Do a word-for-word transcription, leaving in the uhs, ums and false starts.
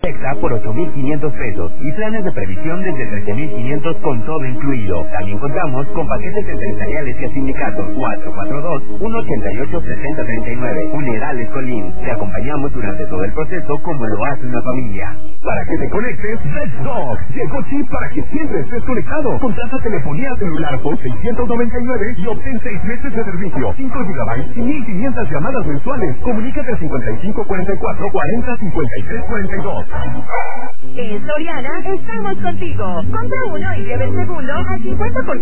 Extra por ocho mil quinientos pesos y planes de previsión desde trece mil quinientos con todo incluido. También contamos con paquetes empresariales y a sindicatos. Cuatro cuatro dos, uno ocho ocho, seis cero tres nueve. Funerales Colín. Te acompañamos durante todo el proceso como lo hace una familia. Para que te conectes, Let's Talk. Llegó chip para que siempre estés conectado. Contrata telefonía celular por seiscientos noventa y nueve y obtén seis meses de servicio, cinco gigabytes y mil quinientas llamadas mensuales. Comunícate al cincuenta y cinco cuarenta y cuatro, cuarenta cincuenta y tres cuarenta y dos. En Soriana estamos contigo. Compra uno y lleve el segundo al cincuenta por ciento